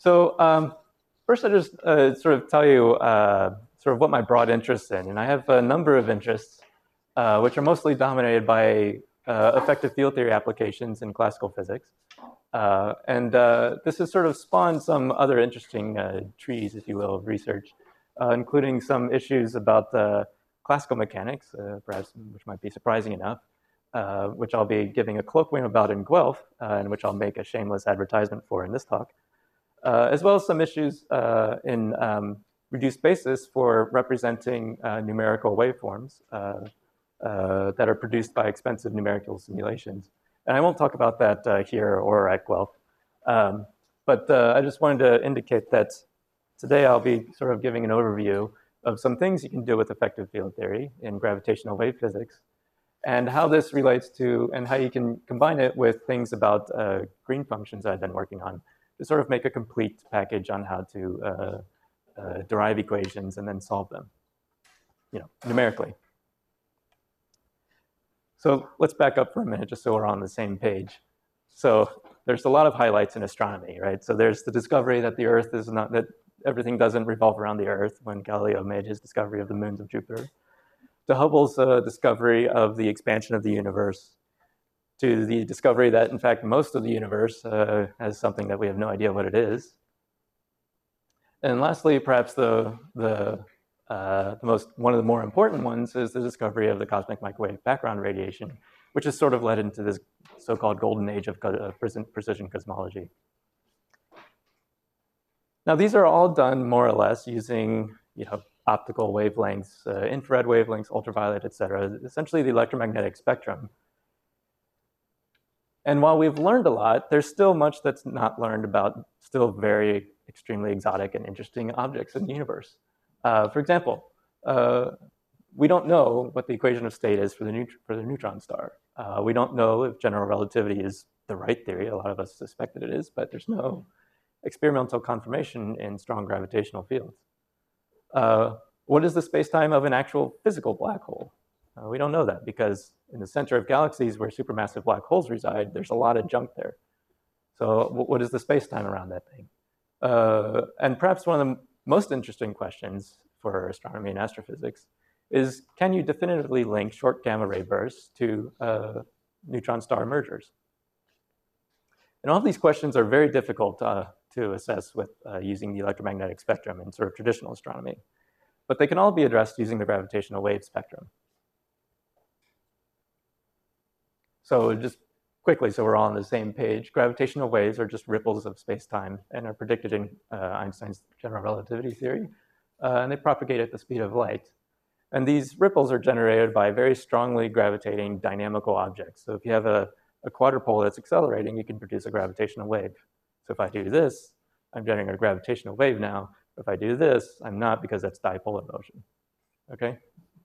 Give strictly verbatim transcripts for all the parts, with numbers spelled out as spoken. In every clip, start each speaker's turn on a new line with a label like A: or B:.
A: So um, first, I just uh, sort of tell you uh, sort of what my broad interests in, and I have a number of interests, uh, which are mostly dominated by uh, effective field theory applications in classical physics, uh, and uh, this has sort of spawned some other interesting uh, trees, if you will, of research, uh, including some issues about uh, classical mechanics, uh, perhaps which might be surprising enough. Uh, which I'll be giving a colloquium about in Guelph, uh, and which I'll make a shameless advertisement for in this talk. Uh, as well as some issues uh, in um, reduced basis for representing uh, numerical waveforms uh, uh, that are produced by expensive numerical simulations. And I won't talk about that uh, here or at Guelph. Um, but uh, I just wanted to indicate that today I'll be sort of giving an overview of some things you can do with effective field theory in gravitational wave physics, and how this relates to, and how you can combine it with things about uh, green functions I've been working on, to sort of make a complete package on how to uh, uh, derive equations and then solve them, you know, numerically. So let's back up for a minute just so we're on the same page. So there's a lot of highlights in astronomy, right? So there's the discovery that the Earth is not, that everything doesn't revolve around the Earth when Galileo made his discovery of the moons of Jupiter, to Hubble's uh, discovery of the expansion of the universe, to the discovery that, in fact, most of the universe uh, has something that we have no idea what it is. And lastly, perhaps the, the, uh, the most, one of the more important ones is the discovery of the cosmic microwave background radiation, which has sort of led into this so-called golden age of uh, precision cosmology. Now, these are all done more or less using, you know, optical wavelengths, uh, infrared wavelengths, ultraviolet, et cetera, essentially the electromagnetic spectrum. And while we've learned a lot, there's still much that's not learned about still very extremely exotic and interesting objects in the universe. Uh, for example, uh, we don't know what the equation of state is for the, neut for the neutron star. Uh, we don't know if general relativity is the right theory. A lot of us suspect that it is, but there's no experimental confirmation in strong gravitational fields. Uh, what is the space-time of an actual physical black hole? Uh, we don't know that, because in the center of galaxies where supermassive black holes reside, there's a lot of junk there. So what is the space-time around that thing? Uh, and perhaps one of the most interesting questions for astronomy and astrophysics is, can you definitively link short gamma ray bursts to uh, neutron star mergers? And all of these questions are very difficult uh, to assess with uh, using the electromagnetic spectrum in sort of traditional astronomy. But they can all be addressed using the gravitational wave spectrum. So just quickly, so we're all on the same page, gravitational waves are just ripples of space-time and are predicted in uh, Einstein's general relativity theory, uh, and they propagate at the speed of light. And these ripples are generated by very strongly gravitating dynamical objects. So if you have a, a quadrupole that's accelerating, you can produce a gravitational wave. So if I do this, I'm generating a gravitational wave now. If I do this, I'm not, because that's dipolar motion, okay?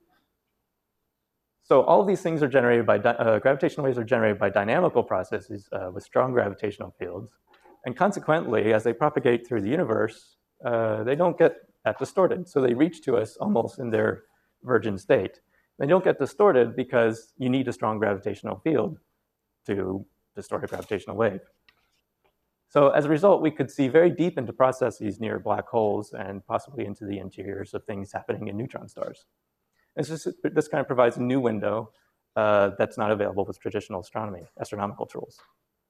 A: So all of these things are generated by, uh, gravitational waves are generated by dynamical processes uh, with strong gravitational fields. And consequently, as they propagate through the universe, uh, they don't get that distorted. So they reach to us almost in their virgin state. They don't get distorted because you need a strong gravitational field to distort a gravitational wave. So as a result, we could see very deep into processes near black holes and possibly into the interiors of things happening in neutron stars. It's just, this kind of provides a new window uh, that's not available with traditional astronomy, astronomical tools.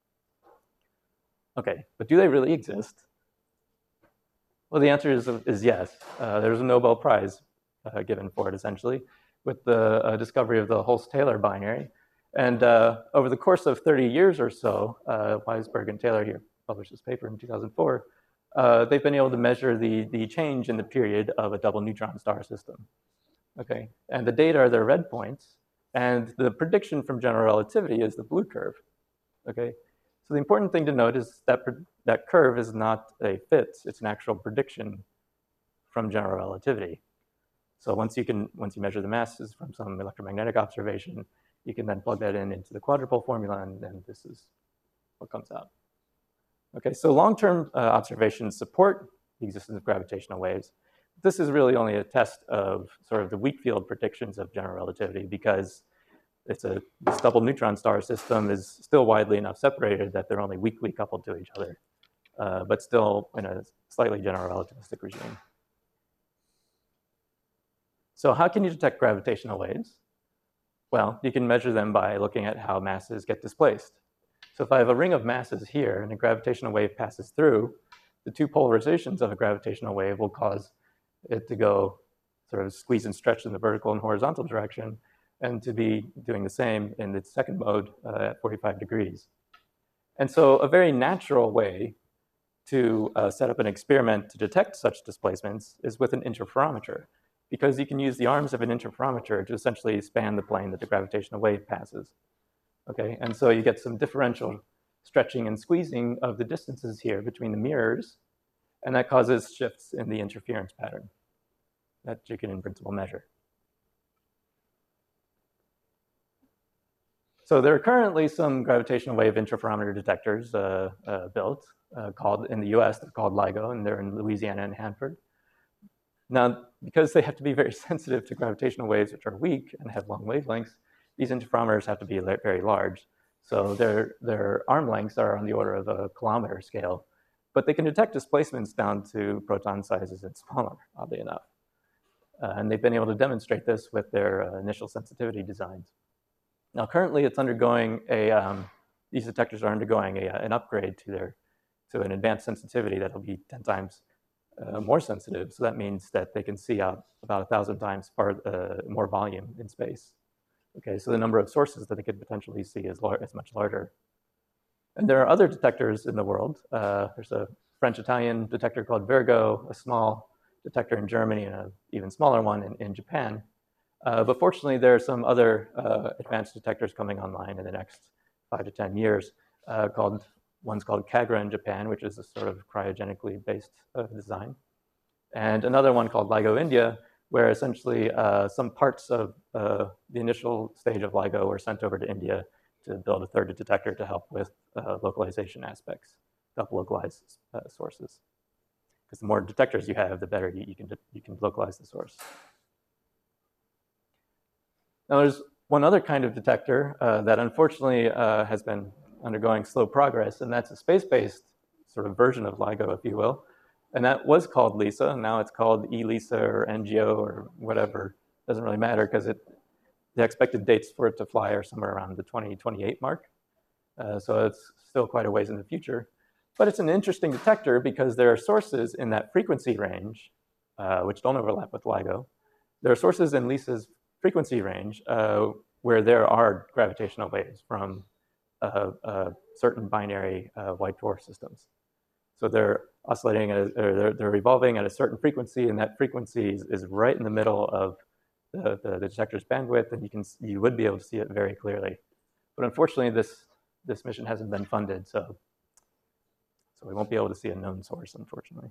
A: Okay, but do they really exist? Well, the answer is, is yes. Uh, there's a Nobel Prize uh, given for it, essentially, with the uh, discovery of the Hulse-Taylor binary. And uh, over the course of thirty years or so, uh, Weisberg and Taylor here published this paper in two thousand four, uh, they've been able to measure the, the change in the period of a double neutron star system. Okay, and the data are their red points, and the prediction from general relativity is the blue curve. Okay, so the important thing to note is that that curve is not a fit; it's an actual prediction from general relativity. So once you can, once you measure the masses from some electromagnetic observation, you can then plug that in into the quadrupole formula, and then this is what comes out. Okay, so long-term uh, observations support the existence of gravitational waves. This is really only a test of sort of the weak field predictions of general relativity, because it's a, this double neutron star system is still widely enough separated that they're only weakly coupled to each other. uh, but still in a slightly general relativistic regime. So how can you detect gravitational waves? Well, you can measure them by looking at how masses get displaced. So if I have a ring of masses here and a gravitational wave passes through, the two polarizations of a gravitational wave will cause it to go sort of squeeze and stretch in the vertical and horizontal direction, and to be doing the same in the second mode uh, at forty-five degrees. And so a very natural way to uh, set up an experiment to detect such displacements is with an interferometer, because you can use the arms of an interferometer to essentially span the plane that the gravitational wave passes. Okay, and so you get some differential stretching and squeezing of the distances here between the mirrors, and that causes shifts in the interference pattern that you can in principle measure. So there are currently some gravitational wave interferometer detectors uh, uh, built, uh, called in the U S, they're called LIGO, and they're in Louisiana and Hanford. Now, because they have to be very sensitive to gravitational waves, which are weak and have long wavelengths, these interferometers have to be very large. So their, their arm lengths are on the order of a kilometer scale, but they can detect displacements down to proton sizes and smaller, oddly enough. Uh, and they've been able to demonstrate this with their uh, initial sensitivity designs. Now, currently, it's undergoing a, um, these detectors are undergoing a, an upgrade to their, to an advanced sensitivity that'll be ten times uh, more sensitive. So that means that they can see out about a thousand times far, uh, more volume in space. Okay, so the number of sources that they could potentially see is, is much larger. And there are other detectors in the world. Uh, there's a French-Italian detector called Virgo, a small detector in Germany, and an even smaller one in, in Japan. Uh, but fortunately, there are some other uh, advanced detectors coming online in the next five to ten years. Uh, called one's called Kagra in Japan, which is a sort of cryogenically based uh, design, and another one called LIGO India, where essentially uh, some parts of uh, the initial stage of LIGO were sent over to India to build a third detector to help with uh, localization aspects, to help localize uh, sources. Because the more detectors you have, the better you, you can you can localize the source. Now, there's one other kind of detector uh, that unfortunately uh, has been undergoing slow progress, and that's a space-based sort of version of LIGO, if you will. And that was called LISA, and now it's called ELISA or N G O or whatever. Doesn't really matter, because it the expected dates for it to fly are somewhere around the twenty twenty-eight mark. Uh, so it's still quite a ways in the future. But it's an interesting detector because there are sources in that frequency range, uh, which don't overlap with LIGO. There are sources in LISA's frequency range uh, where there are gravitational waves from uh, uh, certain binary uh, white dwarf systems. So they're oscillating, at a, or they're, they're evolving at a certain frequency, and that frequency is, is right in the middle of the, the, the detector's bandwidth, and you can you would be able to see it very clearly. But unfortunately, this this mission hasn't been funded, so so we won't be able to see a known source, unfortunately.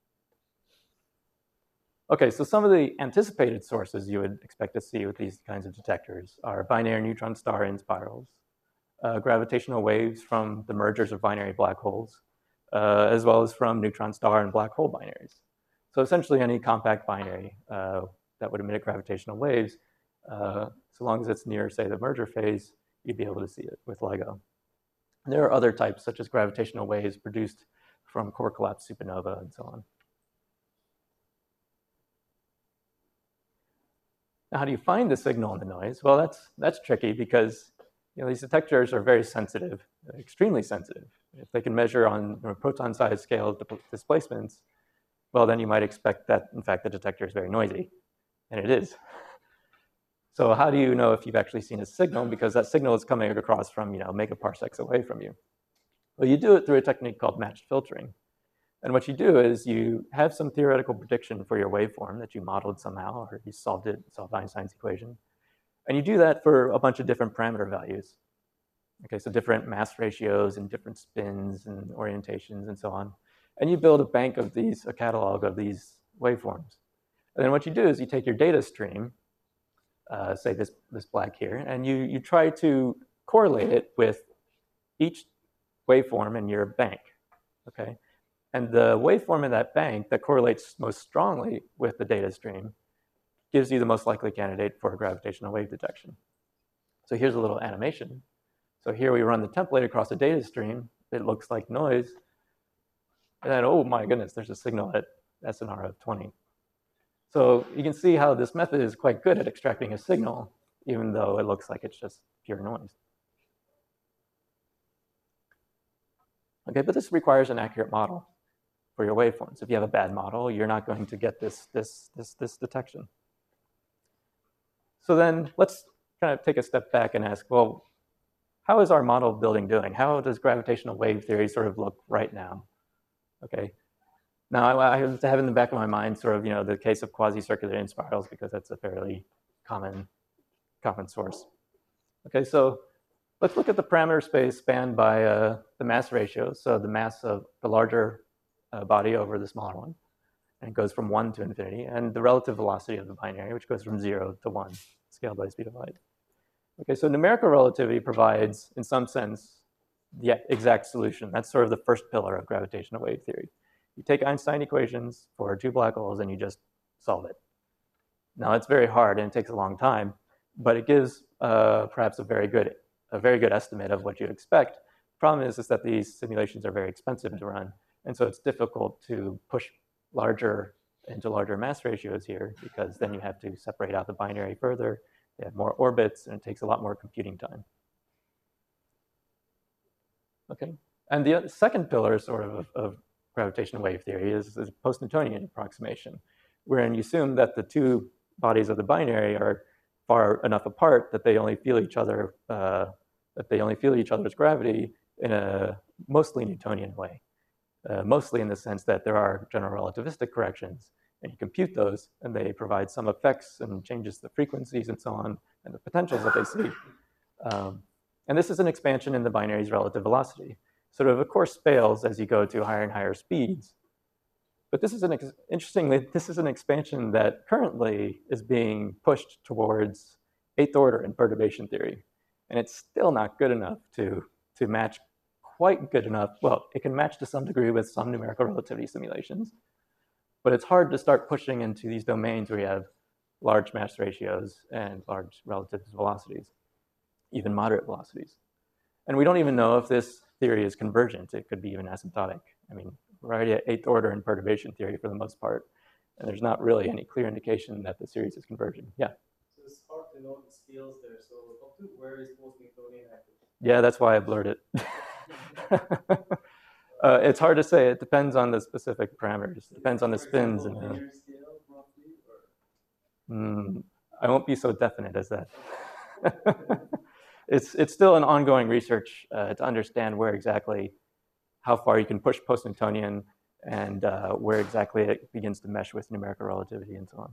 A: Okay, so some of the anticipated sources you would expect to see with these kinds of detectors are binary neutron star in spirals, uh, gravitational waves from the mergers of binary black holes, uh, as well as from neutron star and black hole binaries. So essentially any compact binary uh, that would emit gravitational waves, uh, so long as it's near, say, the merger phase, you'd be able to see it with LIGO. And there are other types, such as gravitational waves produced from core collapse supernova and so on. Now, how do you find the signal in the noise? Well, that's, that's tricky because you know, these detectors are very sensitive, extremely sensitive. If they can measure on a proton size scale displacements, well, then you might expect that, in fact, the detector is very noisy, and it is. So how do you know if you've actually seen a signal? Because that signal is coming across from you know, megaparsecs away from you. Well, you do it through a technique called matched filtering. And what you do is you have some theoretical prediction for your waveform that you modeled somehow, or you solved it, solved Einstein's equation. And you do that for a bunch of different parameter values. Okay, so different mass ratios and different spins and orientations and so on. And you build a bank of these, a catalog of these waveforms. And then what you do is you take your data stream, uh, say this, this black here, and you, you try to correlate it with each waveform in your bank, okay? And the waveform in that bank that correlates most strongly with the data stream gives you the most likely candidate for gravitational wave detection. So here's a little animation. So here we run the template across the data stream. It looks like noise. And then, oh my goodness, there's a signal at S N R of twenty. So you can see how this method is quite good at extracting a signal, even though it looks like it's just pure noise. Okay, but this requires an accurate model for your waveforms. If you have a bad model, you're not going to get this, this, this, this detection. So then let's kind of take a step back and ask, well, how is our model building doing? How does gravitational wave theory sort of look right now? Okay. Now, I, I have in the back of my mind sort of, you know, the case of quasi-circular inspirals, because that's a fairly common, common source. Okay, so let's look at the parameter space spanned by uh, the mass ratio. So the mass of the larger uh, body over the smaller one, and it goes from one to infinity, and the relative velocity of the binary, which goes from zero to one, scaled by speed of light. Okay, so numerical relativity provides, in some sense, the exact solution. That's sort of the first pillar of gravitational wave theory. You take Einstein equations for two black holes and you just solve it. Now it's very hard and it takes a long time, but it gives uh, perhaps a very good, a very good estimate of what you'd expect. The problem is, is that these simulations are very expensive to run, and so it's difficult to push larger into larger mass ratios here, because then you have to separate out the binary further. They have more orbits, and it takes a lot more computing time. Okay, and the second pillar sort of, of gravitational wave theory is, is post-Newtonian approximation, wherein you assume that the two bodies of the binary are far enough apart that they only feel each other, uh, that they only feel each other's gravity in a mostly Newtonian way. Uh, mostly in the sense that there are general relativistic corrections, and you compute those, and they provide some effects and changes the frequencies and so on, and the potentials that they see. Um, and this is an expansion in the binary's relative velocity. Sort of, of course, fails as you go to higher and higher speeds. But this is an, interestingly, this is an expansion that currently is being pushed towards eighth order in perturbation theory. And it's still not good enough to, to match quite good enough. Well, it can match to some degree with some numerical relativity simulations, but it's hard to start pushing into these domains where you have large mass ratios and large relative velocities, even moderate velocities. And we don't even know if this theory is convergent. It could be even asymptotic. I mean, we're already at eighth order in perturbation theory for the most part, and there's not really any clear indication that the series is converging. Yeah?
B: So it's hard to know the scales there. So up to where is post-Newtonian active?
A: Yeah, that's why I blurred it. uh, it's hard to say. It depends on the specific parameters. It depends on the spins. And the,
B: scale, roughly, or?
A: Mm, I won't be so definite as that. it's, it's still an ongoing research uh, to understand where exactly, how far you can push post-Newtonian, and uh, where exactly it begins to mesh with numerical relativity and so on.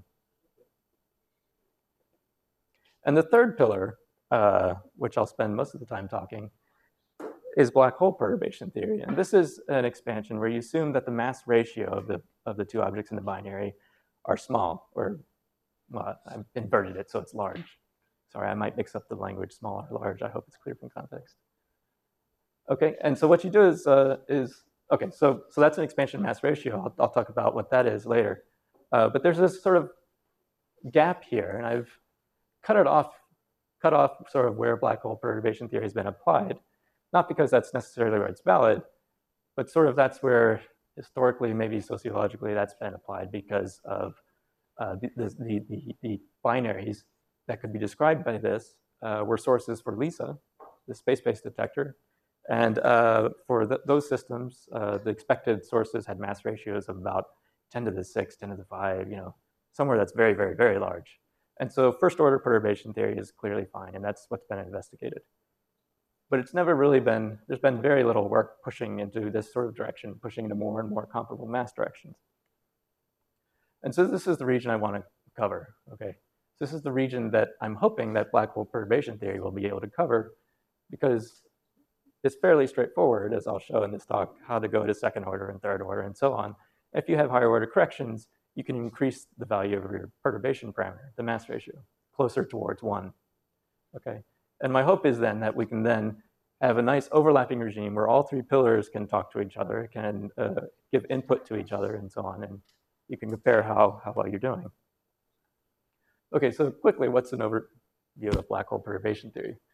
A: And the third pillar, uh, which I'll spend most of the time talking, is black hole perturbation theory. And this is an expansion where you assume that the mass ratio of the, of the two objects in the binary are small, or, well, I've inverted it so it's large. Sorry, I might mix up the language, small or large. I hope it's clear from context. Okay, and so what you do is, uh, is okay, so, so that's an expansion mass ratio. I'll, I'll talk about what that is later. Uh, but there's this sort of gap here, and I've cut it off, cut off sort of where black hole perturbation theory has been applied. Not because that's necessarily where it's valid, but sort of that's where historically, maybe sociologically, that's been applied because of uh, the, the, the, the binaries that could be described by this uh, were sources for LISA, the space-based detector. And uh, for the, those systems, uh, the expected sources had mass ratios of about ten to the six, ten to the five, you know, somewhere that's very, very, very large. And so first order perturbation theory is clearly fine, and that's what's been investigated. But it's never really been, there's been very little work pushing into this sort of direction, pushing into more and more comparable mass directions. And so this is the region I want to cover, okay? This is the region that I'm hoping that black hole perturbation theory will be able to cover, because it's fairly straightforward, as I'll show in this talk, how to go to second order and third order and so on. If you have higher order corrections, you can increase the value of your perturbation parameter, the mass ratio, closer towards one, okay? And my hope is then that we can then have a nice overlapping regime where all three pillars can talk to each other, can uh, give input to each other and so on, and you can compare how, how well you're doing. Okay, so quickly, what's an overview of black hole perturbation theory?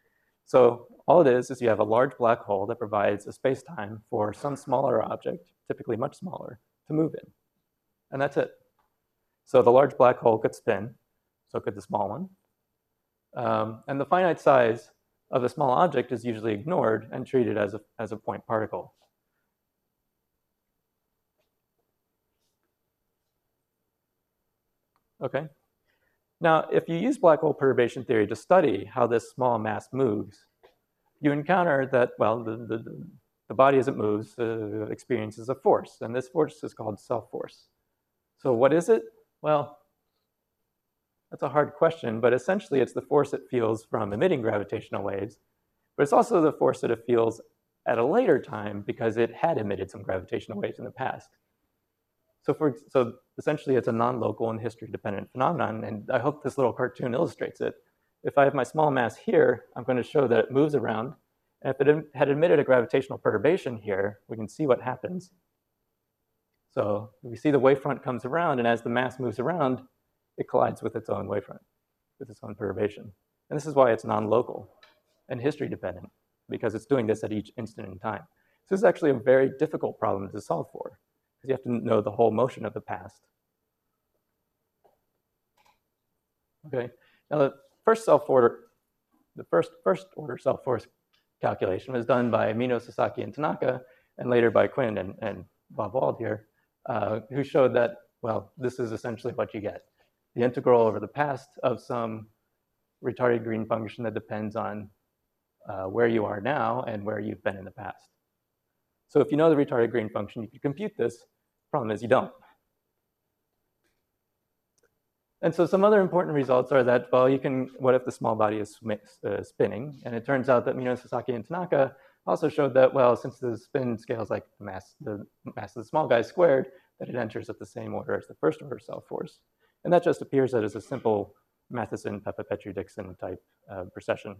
A: So all it is is you have a large black hole that provides a space-time for some smaller object, typically much smaller, to move in. And that's it. So the large black hole could spin, so could the small one. Um, and the finite size of the small object is usually ignored and treated as a, as a point particle. Okay. Now, if you use black hole perturbation theory to study how this small mass moves, you encounter that, well, the, the, the body as it moves uh, experiences a force, and this force is called self-force. So what is it? Well, that's a hard question, but essentially it's the force it feels from emitting gravitational waves, but it's also the force that it feels at a later time because it had emitted some gravitational waves in the past. So, for, so essentially it's a non-local and history-dependent phenomenon, and I hope this little cartoon illustrates it. If I have my small mass here, I'm going to show that it moves around, and if it had emitted a gravitational perturbation here, we can see what happens. So we see the wavefront comes around, and as the mass moves around, it collides with its own wavefront, with its own perturbation. And this is why it's non-local and history-dependent, because it's doing this at each instant in time. So this is actually a very difficult problem to solve for, because you have to know the whole motion of the past. Okay, now the first self-order, the first first order self-force calculation was done by Mino, Sasaki, and Tanaka, and later by Quinn and, and Bob Wald here, uh, who showed that, well, this is essentially what you get. The integral over the past of some retarded green function that depends on uh, where you are now and where you've been in the past. So if you know the retarded green function, you can compute this. Problem is you don't. And so some other important results are that, well, you can, what if the small body is uh, spinning? And it turns out that Mino, Sasaki, and Tanaka also showed that, well, since the spin scales like the mass, the mass of the small guy squared, that it enters at the same order as the first order self-force. And that just appears as a simple Matheson-Peppa-Petrie-Dixon type uh, precession.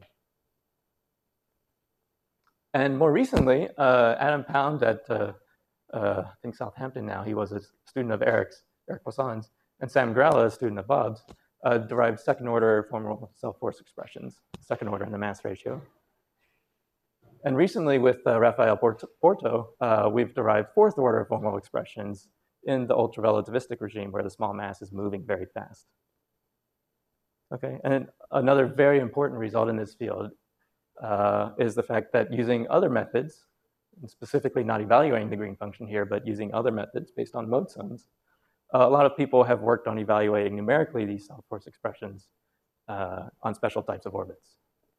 A: And more recently, uh, Adam Pound at, uh, uh, I think Southampton now, he was a student of Eric's, Eric Poisson's, and Sam Gralla, a student of Bob's, uh, derived second order formal self-force expressions, second order in the mass ratio. And recently with uh, Rafael Porto, uh, we've derived fourth order formal expressions in the ultra-relativistic regime where the small mass is moving very fast. Okay, and another very important result in this field uh, is the fact that using other methods, specifically not evaluating the green function here, but using other methods based on mode zones, uh, a lot of people have worked on evaluating numerically these self-force expressions uh, on special types of orbits.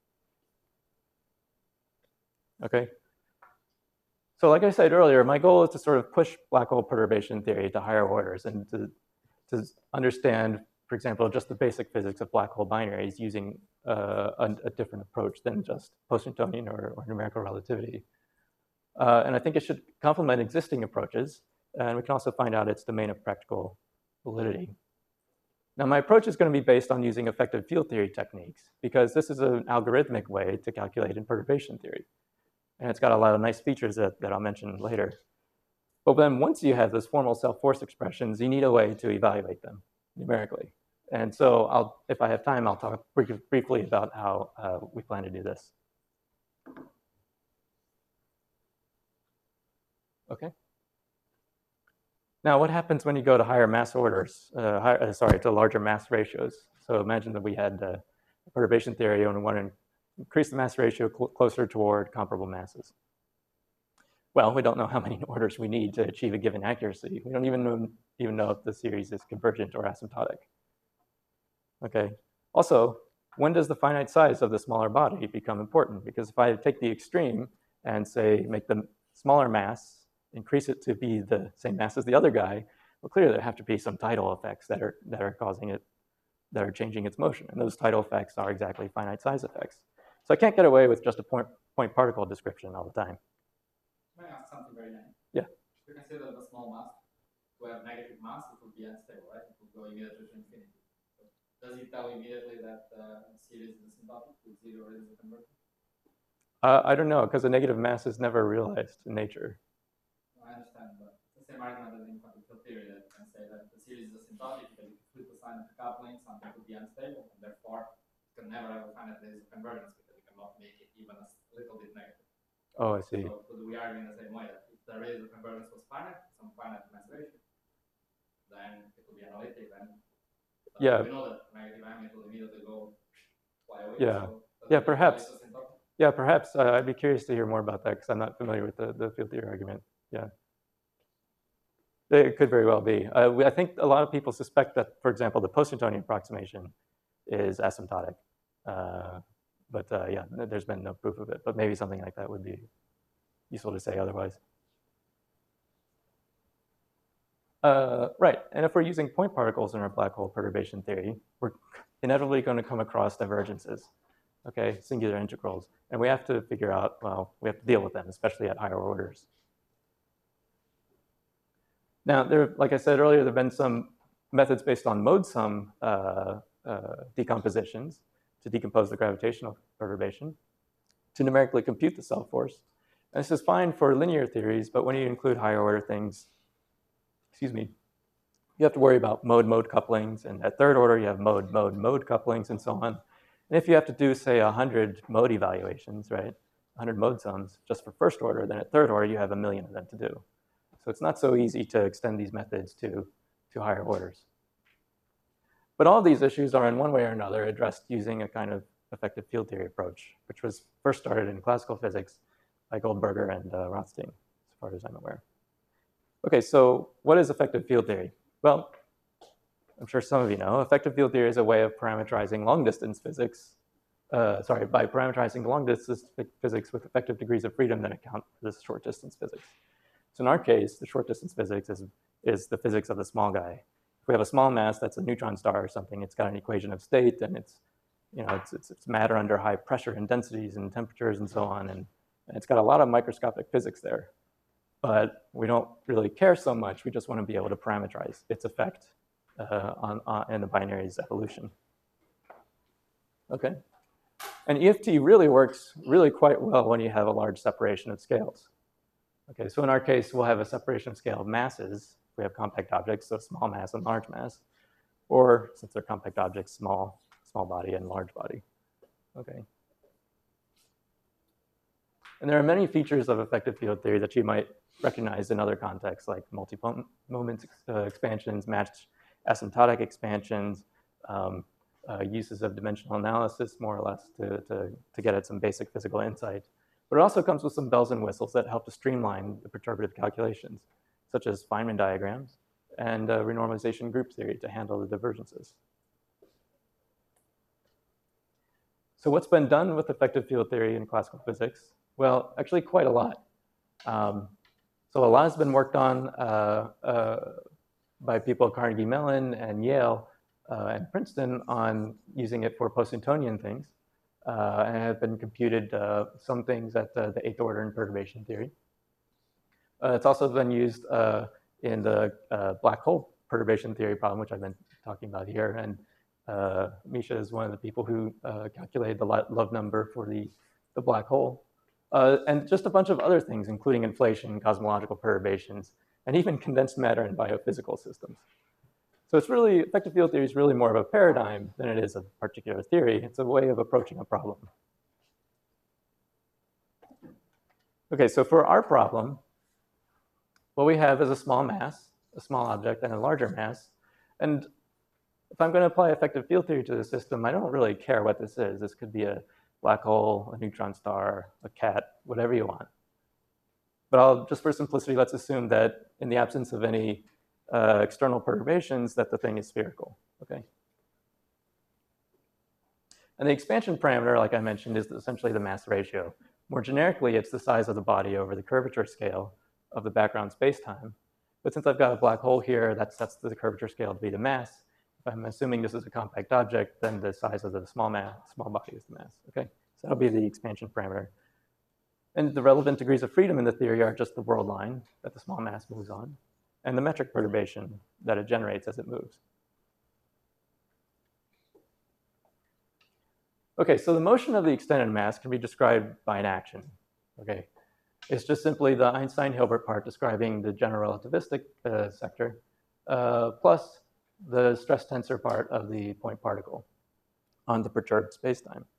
A: Okay. So like I said earlier, my goal is to sort of push black hole perturbation theory to higher orders and to, to understand, for example, just the basic physics of black hole binaries using uh, a, a different approach than just post-Newtonian or, or numerical relativity. Uh, and I think it should complement existing approaches, and we can also find out its domain of practical validity. Now, my approach is going to be based on using effective field theory techniques, because this is an algorithmic way to calculate in perturbation theory. And it's got a lot of nice features that, that I'll mention later. But then once you have those formal self-force expressions, you need a way to evaluate them numerically. And so I'll, if I have time, I'll talk brief, briefly about how uh, we plan to do this. Okay. Now, what happens when you go to higher mass orders, uh, higher, uh, sorry, to larger mass ratios? So imagine that we had uh, perturbation theory and we want to increase the mass ratio cl closer toward comparable masses. Well, we don't know how many orders we need to achieve a given accuracy. We don't even know, even know if the series is convergent or asymptotic. Okay. Also, when does the finite size of the smaller body become important? Because if I take the extreme and say make the smaller mass, increase it to be the same mass as the other guy, well, clearly there have to be some tidal effects that are that are causing it, that are changing its motion, and those tidal effects are exactly finite size effects. So I can't get away with just a point point particle description all the time.
B: Can I ask something very nice?
A: Yeah.
B: We consider the small mass to have negative mass, it would be unstable, right? It would go immediately to infinity. So does it tell immediately that the uh, series is asymptotic with zero is a conversion?
A: Uh, I don't know, because a negative mass is never realized in nature.
B: I understand, but it's the same argument as in quantum field theory that you can say that the series is asymptotic because if you flip the sign of the coupling, something could be unstable, and therefore it can never have a finite basis of convergence because you can not make it even a little bit negative.
A: Oh, I see.
B: So could we argue in the same way that if the radius of convergence was finite, some finite mass ratio, then it would be analytic, then uh,
A: yeah.
B: we know that negative M it will immediately go fly away.
A: Yeah.
B: So
A: yeah, perhaps. Yeah, perhaps. Uh, I'd be curious to hear more about that because I'm not familiar with the, the field theory argument. Yeah. It could very well be. Uh, we, I think a lot of people suspect that, for example, the post-Newtonian approximation is asymptotic. Uh, but uh, yeah, there's been no proof of it. But maybe something like that would be useful to say otherwise. Uh, right, and if we're using point particles in our black hole perturbation theory, we're inevitably going to come across divergences, okay, singular integrals. And we have to figure out, well, we have to deal with them, especially at higher orders. Now, there, like I said earlier, there have been some methods based on mode sum uh, uh, decompositions to decompose the gravitational perturbation to numerically compute the self force. And this is fine for linear theories, but when you include higher order things, excuse me, you have to worry about mode-mode couplings. And at third order, you have mode-mode-mode couplings and so on. And if you have to do, say, one hundred mode evaluations, right, one hundred mode sums just for first order, then at third order, you have a million of them to do. So it's not so easy to extend these methods to, to higher orders. But all of these issues are in one way or another addressed using a kind of effective field theory approach, which was first started in classical physics by Goldberger and uh, Rothstein, as far as I'm aware. Okay, so what is effective field theory? Well, I'm sure some of you know, effective field theory is a way of parameterizing long-distance physics, uh, sorry, by parameterizing long-distance physics with effective degrees of freedom that account for this short-distance physics. So in our case, the short-distance physics is, is the physics of the small guy. If we have a small mass that's a neutron star or something, it's got an equation of state, and it's, you know, it's, it's, it's matter under high pressure and densities and temperatures and so on, and, and it's got a lot of microscopic physics there. But we don't really care so much. We just want to be able to parameterize its effect uh, on, on in the binary's evolution. Okay, and E F T really works really quite well when you have a large separation of scales. Okay, so in our case, we'll have a separation of scale of masses. We have compact objects, so small mass and large mass, or since they're compact objects, small, small body and large body. Okay. And there are many features of effective field theory that you might recognize in other contexts, like multi-moment uh, expansions, matched asymptotic expansions, um, uh, uses of dimensional analysis, more or less, to, to, to get at some basic physical insight. But it also comes with some bells and whistles that help to streamline the perturbative calculations, such as Feynman diagrams and uh, renormalization group theory to handle the divergences. So what's been done with effective field theory in classical physics? Well, actually quite a lot. Um, so a lot has been worked on uh, uh, by people at Carnegie Mellon and Yale uh, and Princeton on using it for post-Newtonian things. Uh, and have been computed uh, some things at uh, the eighth order in perturbation theory. Uh, it's also been used uh, in the uh, black hole perturbation theory problem, which I've been talking about here. And uh, Misha is one of the people who uh, calculated the love number for the, the black hole. Uh, and just a bunch of other things, including inflation, cosmological perturbations, and even condensed matter in biophysical systems. So it's really, effective field theory is really more of a paradigm than it is a particular theory. It's a way of approaching a problem. Okay, so for our problem, what we have is a small mass, a small object, and a larger mass. And if I'm going to apply effective field theory to the system, I don't really care what this is. This could be a black hole, a neutron star, a cat, whatever you want. But I'll, just for simplicity, let's assume that in the absence of any uh, external perturbations, that the thing is spherical, okay? And the expansion parameter, like I mentioned, is essentially the mass ratio. More generically, it's the size of the body over the curvature scale of the background space-time. But since I've got a black hole here, that sets the curvature scale to be the mass. If I'm assuming this is a compact object, then the size of the small mass, small body is the mass, okay? So that'll be the expansion parameter. And the relevant degrees of freedom in the theory are just the world line that the small mass moves on, and the metric perturbation that it generates as it moves. Okay, so the motion of the extended mass can be described by an action, okay? It's just simply the Einstein-Hilbert part describing the general relativistic uh, sector, uh, plus the stress tensor part of the point particle on the perturbed spacetime.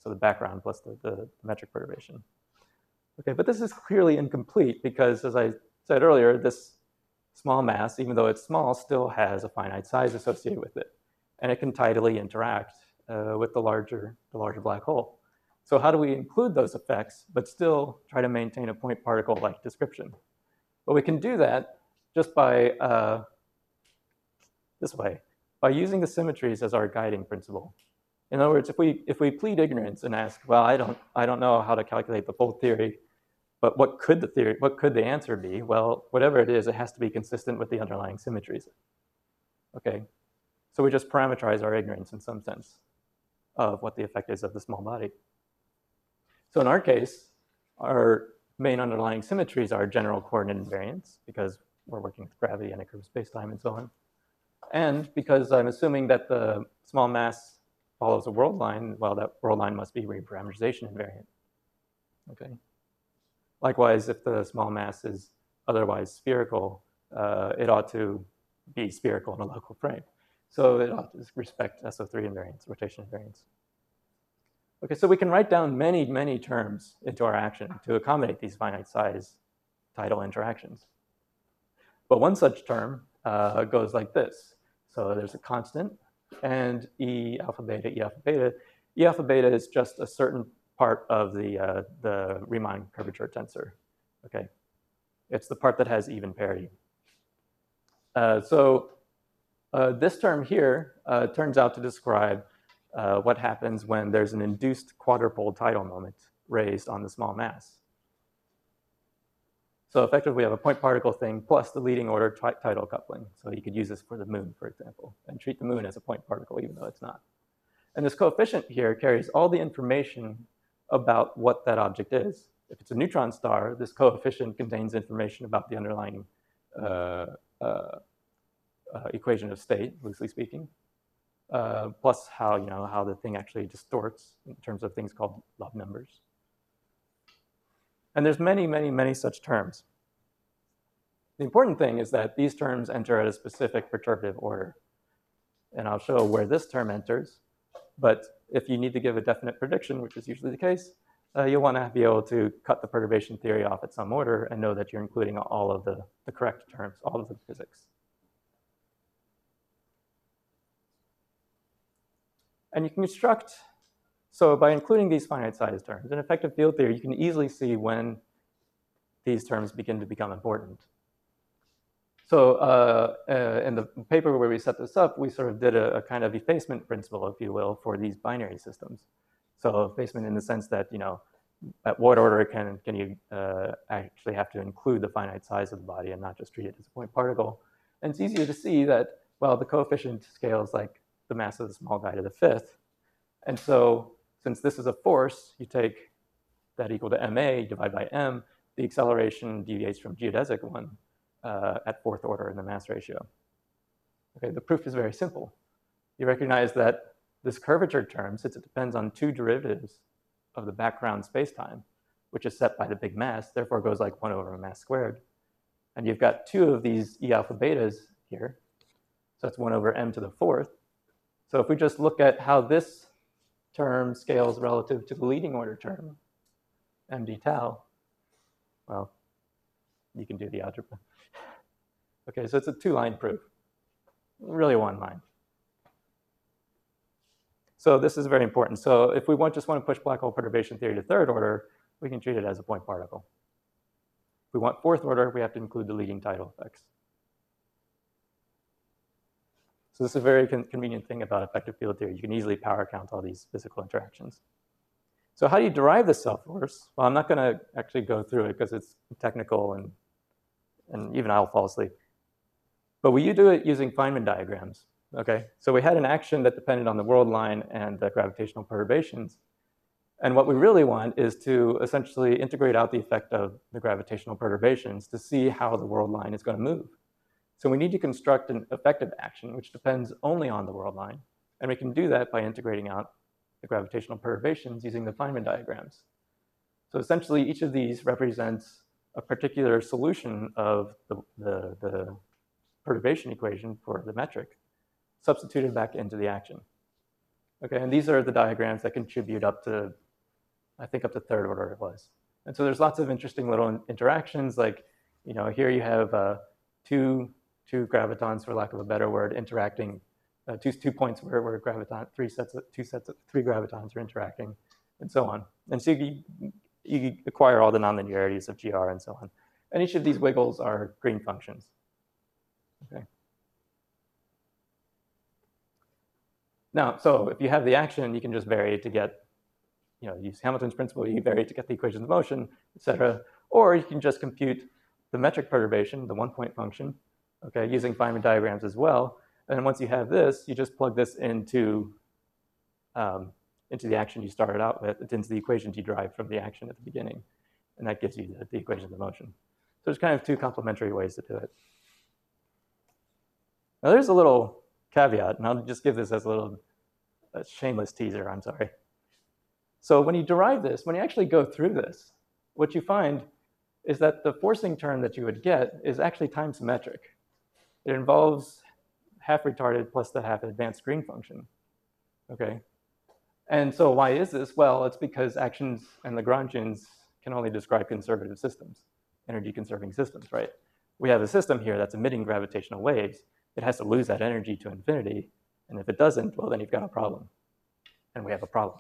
A: So the background plus the, the metric perturbation. Okay, but this is clearly incomplete because, as I said earlier, this small mass, even though it's small, still has a finite size associated with it. And it can tidally interact uh, with the larger, the larger black hole. So how do we include those effects, but still try to maintain a point particle-like description? Well, we can do that just by uh, this way, by using the symmetries as our guiding principle. In other words, if we, if we plead ignorance and ask, well, I don't, I don't know how to calculate the full theory, but what could the theory, what could the answer be? Well, whatever it is, it has to be consistent with the underlying symmetries. Okay, so we just parameterize our ignorance in some sense of what the effect is of the small body. So in our case, our main underlying symmetries are general coordinate invariance, because we're working with gravity and a curved spacetime and so on. And because I'm assuming that the small mass follows a world line, well, that world line must be reparameterization invariant. Okay. Likewise, if the small mass is otherwise spherical, uh, it ought to be spherical in a local frame. So it ought to respect S O three invariance, rotation invariance. Okay, so we can write down many, many terms into our action to accommodate these finite size tidal interactions. But one such term uh, goes like this. So there's a constant, and E alpha beta, E alpha beta. E alpha beta is just a certain part of the, uh, the Riemann curvature tensor. Okay, it's the part that has even parity. Uh, so uh, this term here uh, turns out to describe uh, what happens when there's an induced quadrupole tidal moment raised on the small mass. So effectively, we have a point particle thing plus the leading order tidal coupling. So you could use this for the moon, for example, and treat the moon as a point particle, even though it's not. And this coefficient here carries all the information about what that object is. If it's a neutron star, this coefficient contains information about the underlying uh, uh, uh, equation of state, loosely speaking, uh, plus how, you know, how the thing actually distorts in terms of things called love numbers. And there's many, many, many such terms. The important thing is that these terms enter at a specific perturbative order. And I'll show where this term enters. But if you need to give a definite prediction, which is usually the case, uh, you'll want to be able to cut the perturbation theory off at some order and know that you're including all of the, the correct terms, all of the physics. And you can construct, so by including these finite size terms, in effective field theory, you can easily see when these terms begin to become important. So uh, uh, in the paper where we set this up, we sort of did a, a kind of effacement principle, if you will, for these binary systems. So effacement in the sense that, you know, at what order can, can you uh, actually have to include the finite size of the body and not just treat it as a point particle. And it's easier to see that, well, the coefficient scales like the mass of the small guy to the fifth. And so since this is a force, you take that equal to ma, divide by m, the acceleration deviates from geodesic one uh, at fourth order in the mass ratio. Okay, the proof is very simple. You recognize that this curvature term, since it depends on two derivatives of the background spacetime, which is set by the big mass, therefore goes like one over mass squared. And you've got two of these E alpha betas here. So that's one over m to the fourth. So if we just look at how this term scales relative to the leading order term, md tau, well, you can do the algebra. Okay, so it's a two-line proof, really one line. So this is very important. So if we want, just want to push black hole perturbation theory to third order, we can treat it as a point particle. If we want fourth order, we have to include the leading tidal effects. So this is a very con convenient thing about effective field theory. You can easily power count all these physical interactions. So how do you derive the self-force? Well, I'm not going to actually go through it because it's technical and, and even I'll fall asleep. But we do it using Feynman diagrams. Okay, so we had an action that depended on the world line and the gravitational perturbations. And what we really want is to essentially integrate out the effect of the gravitational perturbations to see how the world line is going to move. So we need to construct an effective action which depends only on the world line. And we can do that by integrating out the gravitational perturbations using the Feynman diagrams. So essentially, each of these represents a particular solution of the, the, the perturbation equation for the metric, substituted back into the action. Okay, and these are the diagrams that contribute up to, I think up to third order it was. And so there's lots of interesting little interactions, like, you know, here you have uh, two, two gravitons, for lack of a better word, interacting, uh, two, two points where, where graviton, three sets of, two sets of, three gravitons are interacting, and so on. And so you, you acquire all the nonlinearities of G R and so on. And each of these wiggles are green functions. Okay. Now, so if you have the action, you can just vary to get, you know, use Hamilton's principle, you vary to get the equations of motion, et cetera. Or you can just compute the metric perturbation, the one-point function, okay, using Feynman diagrams as well. And then once you have this, you just plug this into, um, into the action you started out with, into the equations you derived from the action at the beginning. And that gives you the, the equations of motion. So there's kind of two complementary ways to do it. Now there's a little caveat, and I'll just give this as a little a shameless teaser, I'm sorry. So when you derive this, when you actually go through this, what you find is that the forcing term that you would get is actually time symmetric. It involves half retarded plus the half advanced green function, okay? And so why is this? Well, it's because actions and Lagrangians can only describe conservative systems, energy conserving systems, right? We have a system here that's emitting gravitational waves. It has to lose that energy to infinity. And if it doesn't, well, then you've got a problem. And we have a problem.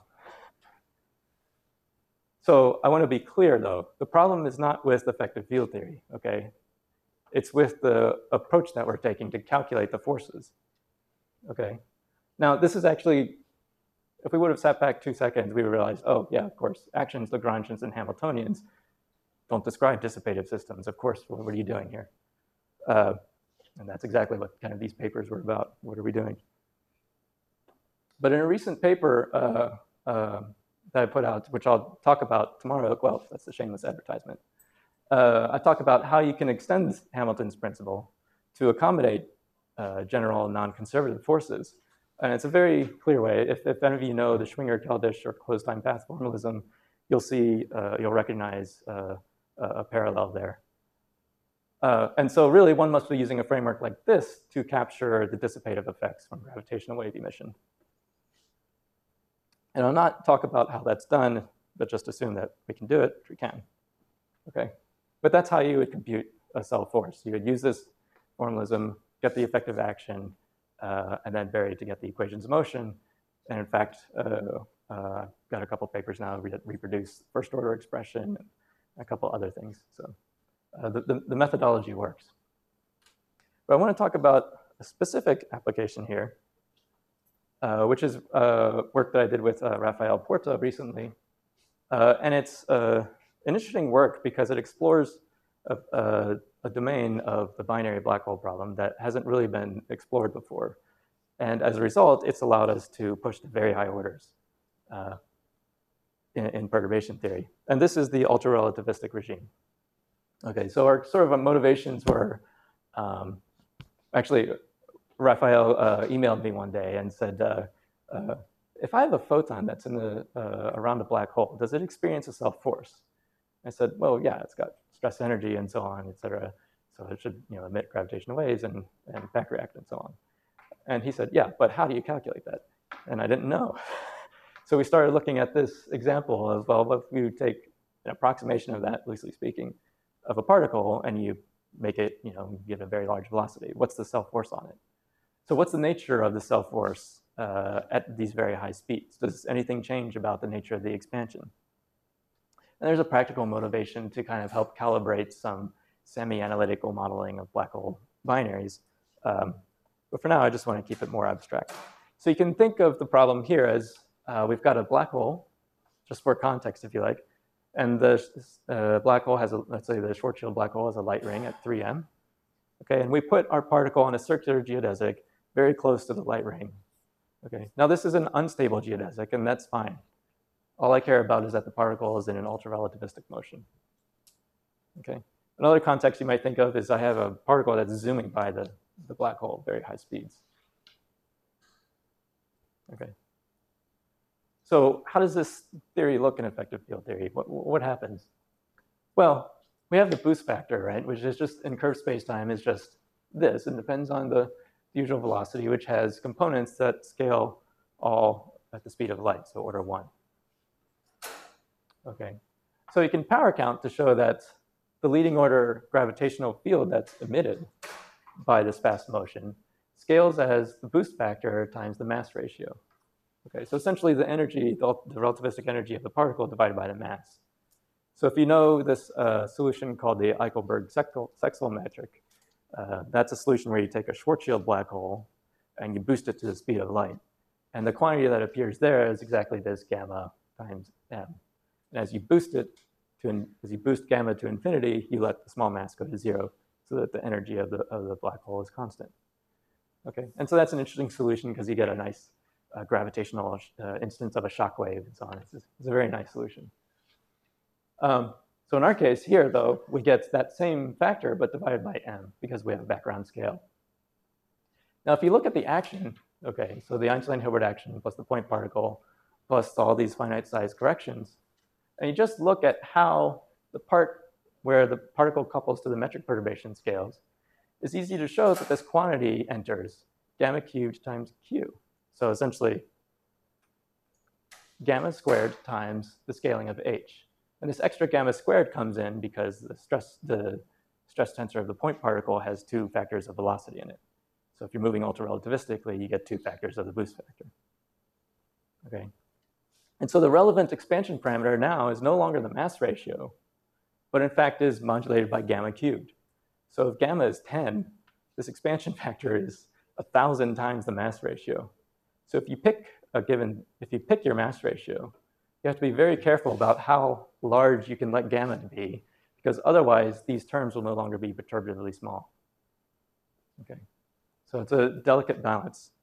A: So I want to be clear, though. The problem is not with effective field theory, okay? It's with the approach that we're taking to calculate the forces, okay? Now, this is actually, if we would have sat back two seconds, we would realize, oh, yeah, of course, actions, Lagrangians, and Hamiltonians don't describe dissipative systems. Of course, what are you doing here? Uh, and that's exactly what kind of these papers were about. What are we doing? But in a recent paper uh, uh, that I put out, which I'll talk about tomorrow, well, that's a shameless advertisement. Uh, I talk about how you can extend Hamilton's principle to accommodate uh, general non-conservative forces. And it's a very clear way. If, if any of you know the Schwinger-Keldysh or closed time path formalism, you'll see, uh, you'll recognize uh, a parallel there. Uh, and so really one must be using a framework like this to capture the dissipative effects from gravitational wave emission. And I'll not talk about how that's done, but just assume that we can do it, which we can, okay? But that's how you would compute a cell force. You would use this formalism, get the effective action, uh, and then vary to get the equations of motion. And in fact, uh, uh, got a couple papers now that reproduce first order expression and a couple other things. So uh, the, the, the methodology works. But I want to talk about a specific application here, uh, which is uh, work that I did with uh, Rafael Porta recently. Uh, and it's uh, an interesting work because it explores a, a, a domain of the binary black hole problem that hasn't really been explored before. And as a result, it's allowed us to push to very high orders uh, in, in perturbation theory. And this is the ultra-relativistic regime. Okay, so our sort of motivations were, um, actually, Rafael uh, emailed me one day and said, uh, uh, if I have a photon that's in the, uh, around a black hole, does it experience a self-force? I said, well, yeah, it's got stress energy and so on, et cetera. So it should, you know, emit gravitational waves and, and back react and so on. And he said, yeah, but how do you calculate that? And I didn't know. So we started looking at this example of, well, what if you take an approximation of that, loosely speaking, of a particle and you make it, you know, give a very large velocity. What's the self-force on it? So what's the nature of the self-force uh, at these very high speeds? Does anything change about the nature of the expansion? And there's a practical motivation to kind of help calibrate some semi-analytical modeling of black hole binaries. Um, but for now, I just want to keep it more abstract. So you can think of the problem here as uh, we've got a black hole, just for context, if you like. And the uh, black hole has, a, let's say the Schwarzschild black hole has a light ring at three M. Okay, and we put our particle on a circular geodesic very close to the light ring. Okay, now this is an unstable geodesic, and that's fine. All I care about is that the particle is in an ultra-relativistic motion. Okay, another context you might think of is I have a particle that's zooming by the, the black hole at very high speeds. Okay. So how does this theory look in effective field theory? What, what happens? Well, we have the boost factor, right? Which is just in curved spacetime is just this. It depends on the usual velocity, which has components that scale all at the speed of light, so order one. Okay, so you can power count to show that the leading order gravitational field that's emitted by this fast motion scales as the boost factor times the mass ratio. Okay, so essentially the energy, the, the relativistic energy of the particle divided by the mass. So if you know this uh, solution called the Eichelberg-Sechsel metric, uh, that's a solution where you take a Schwarzschild black hole and you boost it to the speed of light. And the quantity that appears there is exactly this gamma times m. And as you boost it, to, as you boost gamma to infinity, you let the small mass go to zero so that the energy of the, of the black hole is constant. Okay, and so that's an interesting solution because you get a nice uh, gravitational uh, instance of a shock wave and so on. It's, it's a very nice solution. Um, so in our case here, though, we get that same factor, but divided by m, because we have a background scale. Now, if you look at the action, okay, so the Einstein-Hilbert action plus the point particle plus all these finite size corrections, and you just look at how the part where the particle couples to the metric perturbation scales, it's easy to show that this quantity enters gamma cubed times q. So essentially, gamma squared times the scaling of h. And this extra gamma squared comes in because the stress, the stress tensor of the point particle has two factors of velocity in it. So if you're moving ultra-relativistically, you get two factors of the boost factor. Okay. And so the relevant expansion parameter now is no longer the mass ratio, but in fact is modulated by gamma cubed. So if gamma is ten, this expansion factor is a thousand times the mass ratio. So if you pick a given, if you pick your mass ratio, you have to be very careful about how large you can let gamma be, because otherwise these terms will no longer be perturbatively small. Okay, so it's a delicate balance.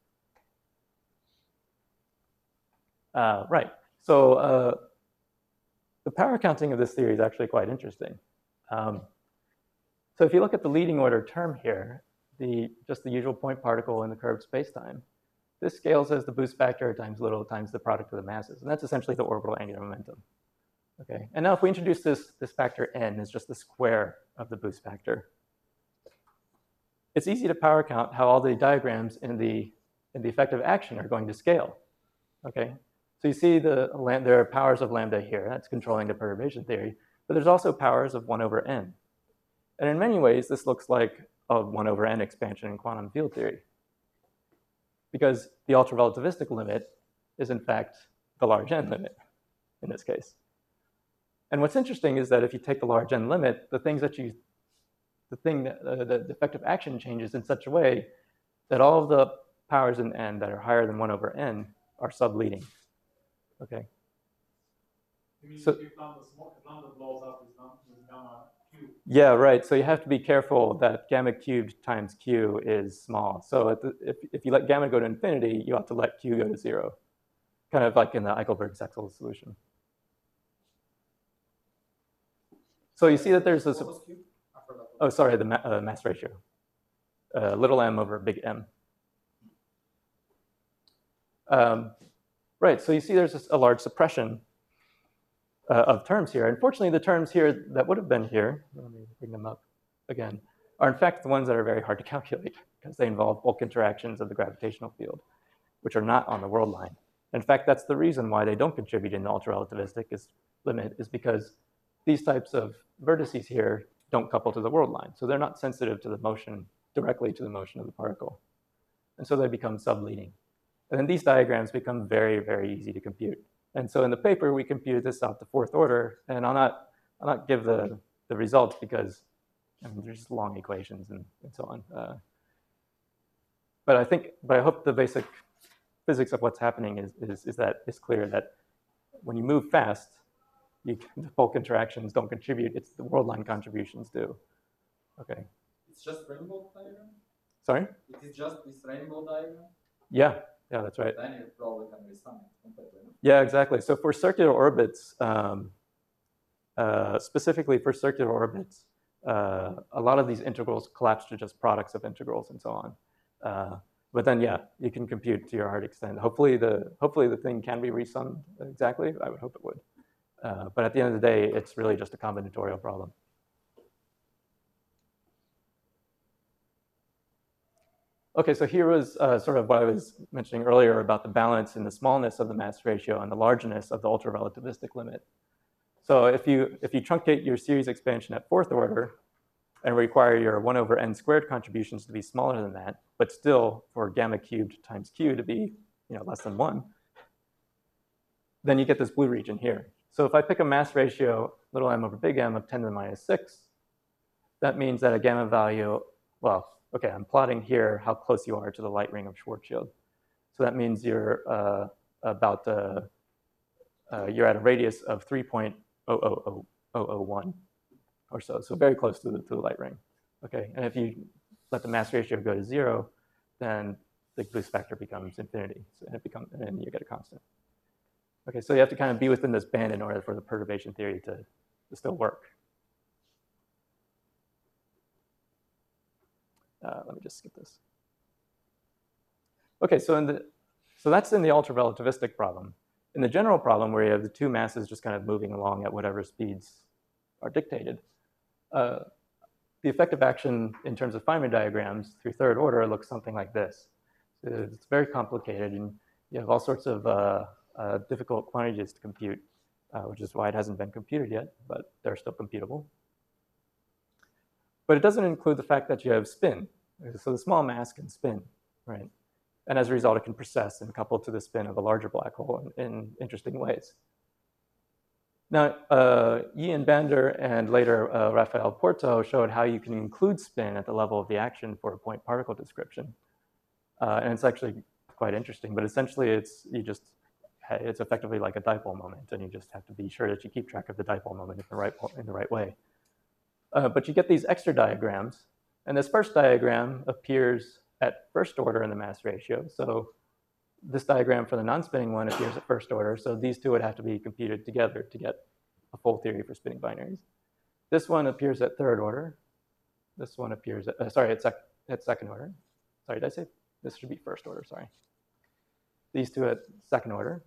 A: Uh, right, so uh, the power counting of this theory is actually quite interesting. Um, so if you look at the leading order term here, the, just the usual point particle in the curved spacetime, this scales as the boost factor times little times the product of the masses. And that's essentially the orbital angular momentum. Okay, and now if we introduce this, this factor n as just the square of the boost factor, it's easy to power count how all the diagrams in the, in the effective action are going to scale. Okay, so you see the, there are powers of lambda here, that's controlling the perturbation theory, but there's also powers of one over n. And in many ways, this looks like a one over n expansion in quantum field theory, because the ultra-relativistic limit is in fact the large n limit in this case. And what's interesting is that if you take the large n limit, the things that you, the thing that uh, the effective action changes in such a way that all of the powers in n that are higher than one over n are subleading. Okay.
C: You mean
A: So,
C: if lambda, small, if lambda blows up with gamma cubed?
A: Yeah, right. So you have to be careful that gamma cubed times q is small. So at the, if, if you let gamma go to infinity, you ought to let q go to zero, kind of like in the Eichelberg-Sechsel solution. So you see that there's this, oh, sorry, the ma uh, mass ratio, uh, little m over big M. Um, right, so you see there's this, a large suppression uh, of terms here. Unfortunately, the terms here that would have been here, let me bring them up again, are in fact the ones that are very hard to calculate because they involve bulk interactions of the gravitational field, which are not on the world line. In fact, that's the reason why they don't contribute in the ultra-relativistic is, limit, is because these types of vertices here don't couple to the world line. So they're not sensitive to the motion, directly to the motion of the particle. And so they become subleading. And then these diagrams become very, very easy to compute. And so in the paper, we computed this out to fourth order. And I'll not, I'll not give the, the results because I mean, there's just long equations and, and so on. Uh, but I think, but I hope the basic physics of what's happening is, is, is that it's clear that when you move fast, you, the bulk interactions don't contribute. It's the world line contributions do. Okay.
B: It's just rainbow diagram?
A: Sorry?
B: It is just this rainbow diagram?
A: Yeah, yeah, that's right.
B: Then you probably can resum it completely.
A: Yeah, exactly. So for circular orbits, um, uh, specifically for circular orbits, uh, a lot of these integrals collapse to just products of integrals and so on. Uh, but then, yeah, you can compute to your heart extent. Hopefully the, hopefully the thing can be resummed exactly. I would hope it would. Uh, but at the end of the day, it's really just a combinatorial problem. Okay, so here was uh, sort of what I was mentioning earlier about the balance in the smallness of the mass ratio and the largeness of the ultra-relativistic limit. So if you, if you truncate your series expansion at fourth order and require your one over n squared contributions to be smaller than that, but still for gamma cubed times q to be, you know, less than one, then you get this blue region here. So if I pick a mass ratio, little m over big M of ten to the minus six, that means that a gamma value, well, okay, I'm plotting here how close you are to the light ring of Schwarzschild. So that means you're uh, about, uh, uh, you're at a radius of three point zero zero zero zero zero one or so, so very close to the, to the light ring. Okay, and if you let the mass ratio go to zero, then the boost factor becomes infinity, so, and, it becomes, and then you get a constant. Okay, so you have to kind of be within this band in order for the perturbation theory to, to still work. Uh, let me just skip this. Okay, so in the so that's in the ultra-relativistic problem. In the general problem, where you have the two masses just kind of moving along at whatever speeds are dictated, uh, the effective action in terms of Feynman diagrams through third order looks something like this. So it's very complicated, and you have all sorts of uh, uh, difficult quantities to compute, uh, which is why it hasn't been computed yet, but they're still computable. But it doesn't include the fact that you have spin. So the small mass can spin, right? And as a result, it can precess and couple to the spin of a larger black hole in, in interesting ways. Now, uh, Ian Bander and later uh, Rafael Porto showed how you can include spin at the level of the action for a point particle description. Uh, and it's actually quite interesting, but essentially it's, you just, it's effectively like a dipole moment, and you just have to be sure that you keep track of the dipole moment in the right, in the right way. Uh, but you get these extra diagrams, and this first diagram appears at first order in the mass ratio. So this diagram for the non-spinning one appears at first order, so these two would have to be computed together to get a full theory for spinning binaries. This one appears at third order. This one appears at, uh, sorry, at, sec at second order. Sorry, did I say? This should be first order, sorry. These two at second order.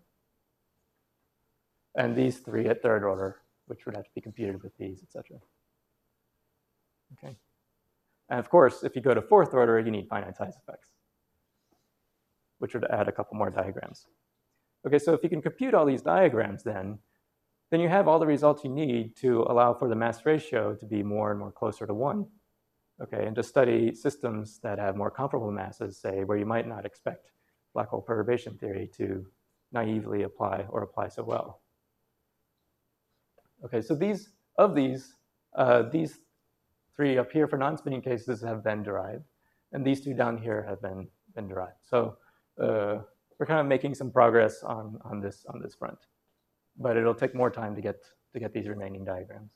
A: And these three at third order, which would have to be computed with these, et cetera. Okay. And of course, if you go to fourth order, you need finite size effects, which would add a couple more diagrams. Okay, so if you can compute all these diagrams then, then you have all the results you need to allow for the mass ratio to be more and more closer to one. Okay, and to study systems that have more comparable masses, say, where you might not expect black hole perturbation theory to naively apply or apply so well. Okay, so these, of these, uh, these three up here for non-spinning cases have been derived, and these two down here have been, been derived. So uh, we're kind of making some progress on, on, this, on this front, but it'll take more time to get, to get these remaining diagrams.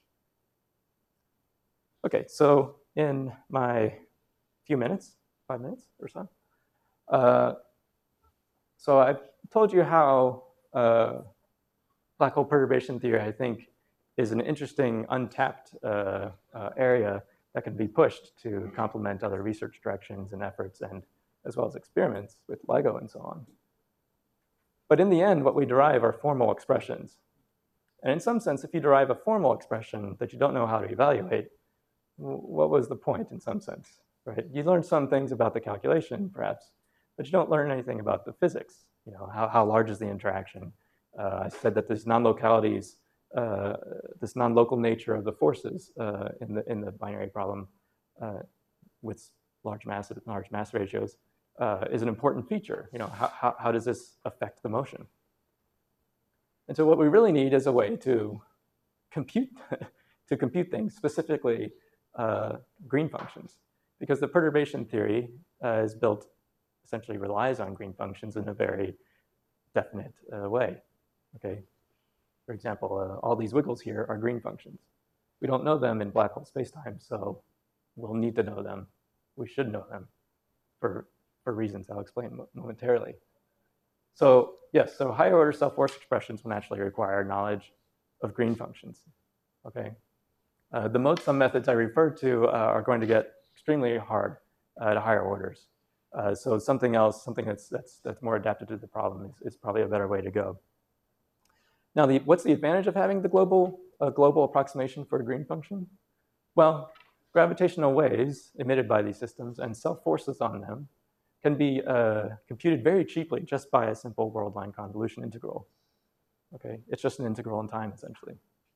A: Okay, so in my few minutes, five minutes or so, uh, so I've told you how uh, black hole perturbation theory, I think, is an interesting untapped uh, uh, area that can be pushed to complement other research directions and efforts, and as well as experiments with LIGO and so on. But in the end, what we derive are formal expressions. And in some sense, if you derive a formal expression that you don't know how to evaluate, what was the point in some sense, right? You learn some things about the calculation, perhaps, but you don't learn anything about the physics. You know, how, how large is the interaction? Uh, I said that these non-localities, uh, this non-local nature of the forces uh, in the in the binary problem uh, with large mass large mass ratios uh, is an important feature. You know, how, how how does this affect the motion? And so what we really need is a way to compute to compute things, specifically uh, green functions, because the perturbation theory uh, is built essentially relies on green functions in a very definite uh, way. Okay. For example, uh, all these wiggles here are green functions. We don't know them in black hole spacetime, so we'll need to know them. We should know them for, for reasons I'll explain momentarily. So yes, so higher order self-force expressions will naturally require knowledge of green functions. Okay. Uh, the mode sum methods I referred to uh, are going to get extremely hard uh, at higher orders. Uh, so something else, something that's, that's, that's more adapted to the problem is, is probably a better way to go. Now, the, what's the advantage of having the global, uh, global approximation for a green function? Well, gravitational waves emitted by these systems and self-forces on them can be uh, computed very cheaply just by a simple world line convolution integral. Okay, it's just an integral in time, essentially.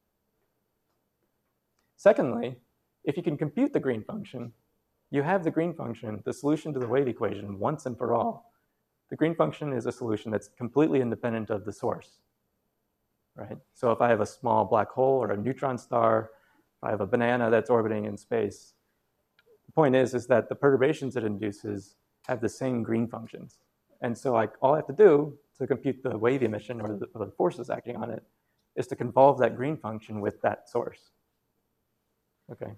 A: Secondly, if you can compute the green function, you have the green function, the solution to the wave equation, once and for all. The green function is a solution that's completely independent of the source, right? So if I have a small black hole or a neutron star, if I have a banana that's orbiting in space, the point is, is that the perturbations it induces have the same green functions. And so I, all I have to do to compute the wave emission or the, or the forces acting on it is to convolve that green function with that source. Okay.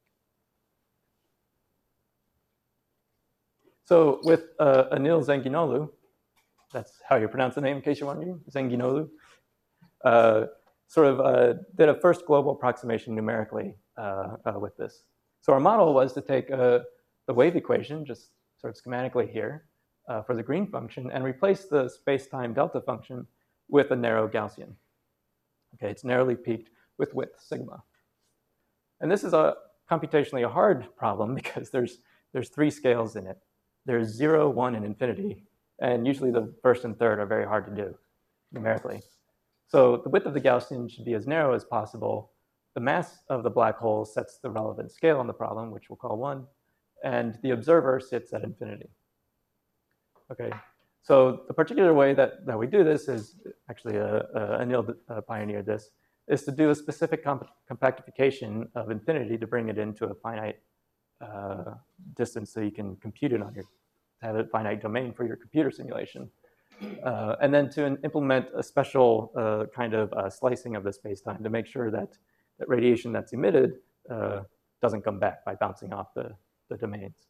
A: So with uh, Anil Zenginoğlu, that's how you pronounce the name in case you're wondering, Zenginoğlu, uh, sort of uh, did a first global approximation numerically uh, uh, with this. So our model was to take uh, the wave equation, just sort of schematically here, uh, for the green function and replace the space-time delta function with a narrow Gaussian. Okay, it's narrowly peaked with width sigma. And this is a computationally a hard problem because there's, there's three scales in it. There's zero, one, and infinity. And usually the first and third are very hard to do numerically. So the width of the Gaussian should be as narrow as possible. The mass of the black hole sets the relevant scale in the problem, which we'll call one. And the observer sits at infinity. Okay, so the particular way that, that we do this is, actually uh, uh, Anil uh, pioneered this, is to do a specific comp compactification of infinity to bring it into a finite uh, distance so you can compute it on your, have a finite domain for your computer simulation. Uh, and then to implement a special uh, kind of uh, slicing of the space-time to make sure that, that radiation that's emitted uh, doesn't come back by bouncing off the, the domains.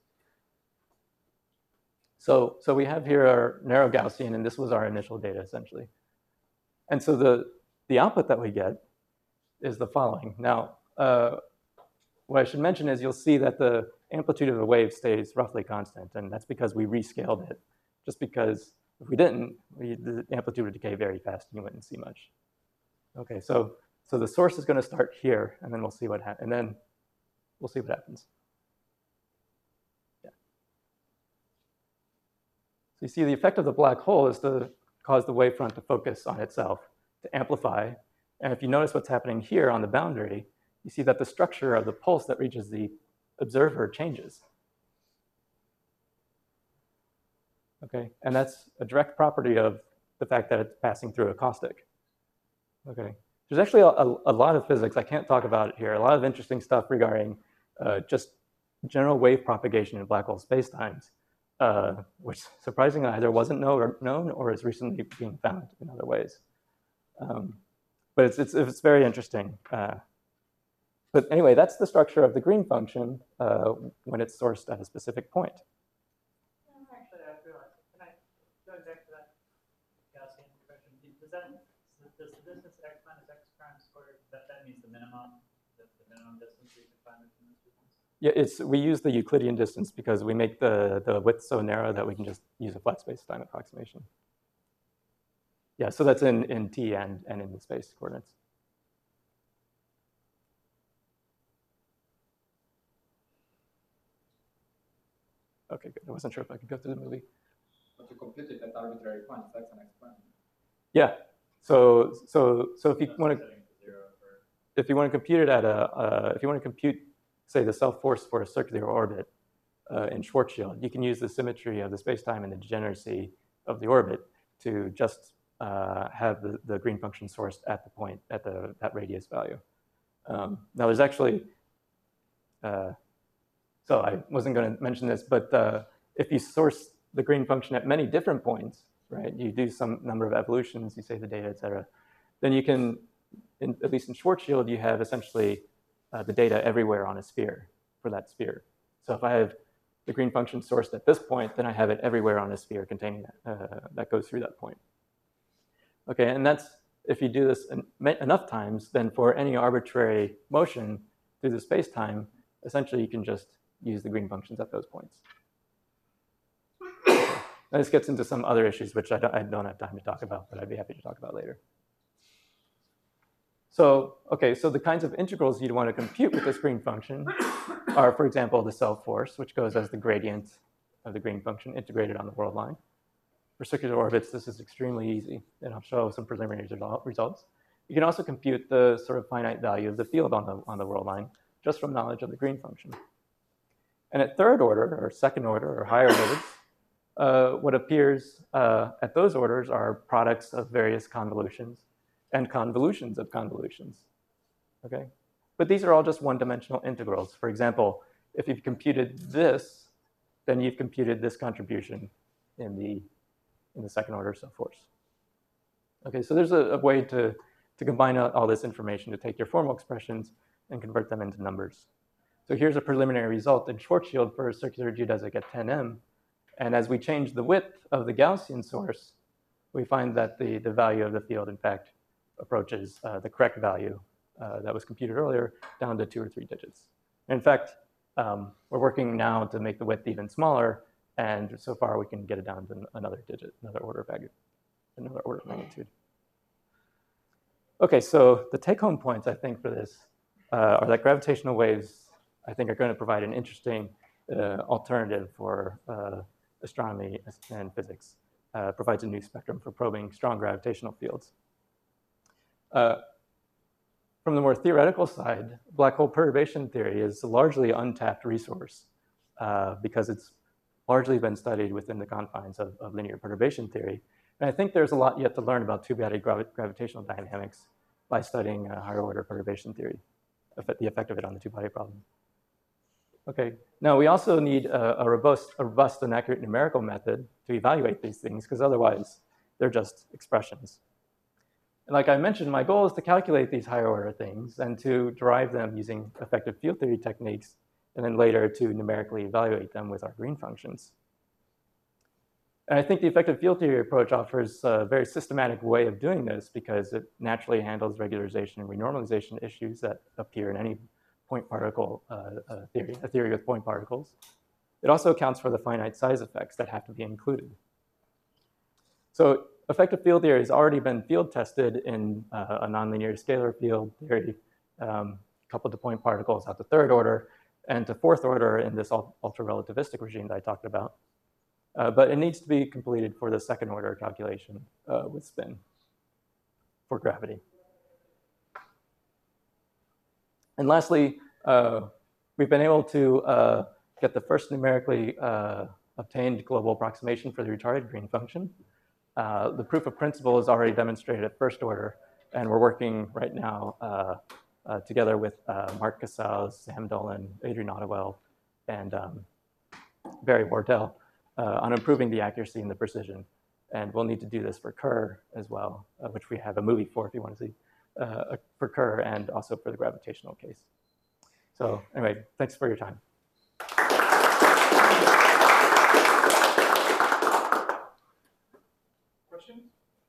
A: So, so we have here our narrow Gaussian, and this was our initial data, essentially. And so the, the output that we get is the following. Now, uh, what I should mention is you'll see that the amplitude of the wave stays roughly constant, and that's because we rescaled it. Just because if we didn't, we, the amplitude would decay very fast and you wouldn't see much. Okay, so, so the source is going to start here, and then we'll see what happens. And then we'll see what happens. Yeah. So you see the effect of the black hole is to cause the wavefront to focus on itself, to amplify. And if you notice what's happening here on the boundary, you see that the structure of the pulse that reaches the observer changes. Okay, and that's a direct property of the fact that it's passing through a caustic. Okay, there's actually a, a, a lot of physics. I can't talk about it here. A lot of interesting stuff regarding uh, just general wave propagation in black hole spacetimes, uh, which surprisingly either wasn't know or known or is recently being found in other ways. Um, but it's, it's, it's very interesting. Uh, but anyway, that's the structure of the green function uh, when it's sourced at a specific point.
C: Actually, I realized, can I, going back to that Gaussian question, does that, does the distance x minus x prime squared, that, that means the minimum, the, the minimum distance we can find between those two points?
A: Yeah, it's, we use the Euclidean distance because we make the, the width so narrow that we can just use a flat space-time approximation. Yeah, so that's in, in t and, and in the space coordinates. Okay, good. I wasn't sure if I could go through the movie.
B: But you compute it at arbitrary points, x and x prime.
A: Yeah. So so so if you want to if you want to compute it at a uh, if you want to compute, say, the self force for a circular orbit uh, in Schwarzschild, you can use the symmetry of the spacetime and the degeneracy of the orbit to just uh, have the, the green function sourced at the point at the that radius value. Um, now there's actually uh, so I wasn't going to mention this, but uh, if you source the green function at many different points, right, you do some number of evolutions, you save the data, et cetera, then you can, in, at least in Schwarzschild, you have essentially uh, the data everywhere on a sphere for that sphere. So if I have the green function sourced at this point, then I have it everywhere on a sphere containing that, uh, that goes through that point. Okay, and that's, if you do this en enough times, then for any arbitrary motion through the space-time, essentially you can just use the green functions at those points. Now this gets into some other issues which I don't, I don't have time to talk about, but I'd be happy to talk about later. So, okay, so the kinds of integrals you'd want to compute with this green function are, for example, the self force, which goes as the gradient of the green function integrated on the world line. For circular orbits, this is extremely easy, and I'll show some preliminary results. You can also compute the sort of finite value of the field on the, on the world line just from knowledge of the green function. And at third order, or second order, or higher orders, uh, what appears uh, at those orders are products of various convolutions and convolutions of convolutions, okay? But these are all just one-dimensional integrals. For example, if you've computed this, then you've computed this contribution in the, in the second order self force. Okay, so there's a, a way to, to combine all this information to take your formal expressions and convert them into numbers. So here's a preliminary result in Schwarzschild for a circular geodesic at ten M. And as we change the width of the Gaussian source, we find that the, the value of the field, in fact, approaches uh, the correct value uh, that was computed earlier down to two or three digits. And in fact, um, we're working now to make the width even smaller, and so far we can get it down to another digit, another order of value, another order of magnitude. Okay, so the take-home points, I think, for this uh, are that gravitational waves, I think, are going to provide an interesting uh, alternative for uh, astronomy and physics. Uh, provides a new spectrum for probing strong gravitational fields. Uh, from the more theoretical side, black hole perturbation theory is a largely untapped resource uh, because it's largely been studied within the confines of, of linear perturbation theory. And I think there's a lot yet to learn about two-body gravi gravitational dynamics by studying uh, higher order perturbation theory, the effect of it on the two-body problem. Okay, now we also need a, a, robust, a robust and accurate numerical method to evaluate these things, because otherwise they're just expressions. And like I mentioned, my goal is to calculate these higher order things and to derive them using effective field theory techniques, and then later to numerically evaluate them with our green functions. And I think the effective field theory approach offers a very systematic way of doing this because it naturally handles regularization and renormalization issues that appear in any point particle uh, uh, theory, a theory with point particles. It also accounts for the finite size effects that have to be included. So effective field theory has already been field tested in uh, a nonlinear scalar field theory, um, coupled to point particles at the third order, and to fourth order in this ultra-relativistic regime that I talked about. Uh, but it needs to be completed for the second order calculation uh, with spin for gravity. And lastly, uh, we've been able to uh, get the first numerically uh, obtained global approximation for the retarded green function. Uh, the proof of principle is already demonstrated at first order, and we're working right now uh, uh, together with uh, Mark Casals, Sam Dolan, Adrian Ottewell, and um, Barry Wardell uh, on improving the accuracy and the precision. And we'll need to do this for Kerr as well, uh, which we have a movie for if you want to see, uh, for Kerr and also for the gravitational case. So anyway, thanks for your time.
D: Questions?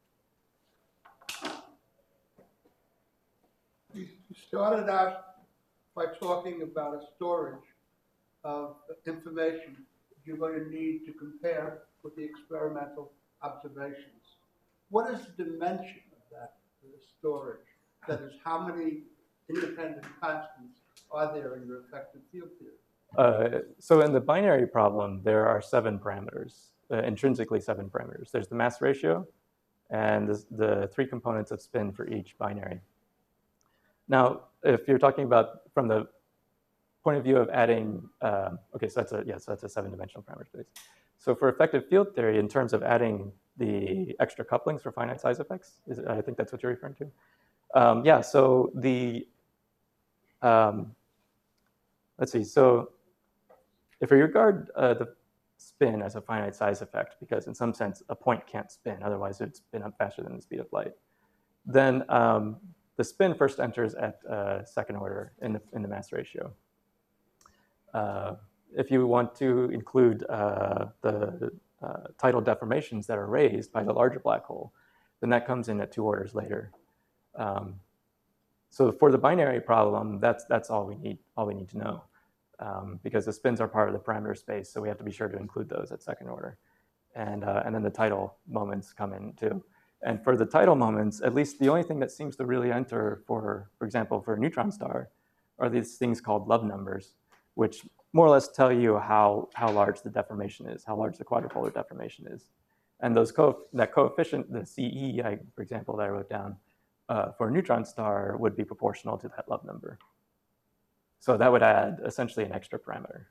D: You started out by talking about a storage of information you're going to need to compare with the experimental observations. What is the dimension of that storage? That is, how many independent constants are there in your effective field theory?
A: Uh, so in the binary problem, there are seven parameters, uh, intrinsically seven parameters. There's the mass ratio and the, the three components of spin for each binary. Now, if you're talking about from the point of view of adding, uh, okay, so that's a, yeah, so that's a seven-dimensional parameter space. So for effective field theory, in terms of adding the extra couplings for finite size effects, is it, I think that's what you're referring to. Um, yeah, so the, um, let's see, so if we regard uh, the spin as a finite size effect, because in some sense a point can't spin, otherwise it would spin up faster than the speed of light, then um, the spin first enters at uh, second order in the, in the mass ratio. Uh, if you want to include uh, the uh, tidal deformations that are raised by the larger black hole, then that comes in at two orders later. Um, so for the binary problem, that's that's all we need. All we need to know, um, because the spins are part of the parameter space, so we have to be sure to include those at second order, and uh, and then the tidal moments come in too. And for the tidal moments, at least the only thing that seems to really enter for, for example, for a neutron star, are these things called Love numbers, which more or less tell you how, how large the deformation is, how large the quadrupolar deformation is. And those co that coefficient, the C E, I, for example, that I wrote down, uh, for a neutron star would be proportional to that Love number. So that would add essentially an extra parameter.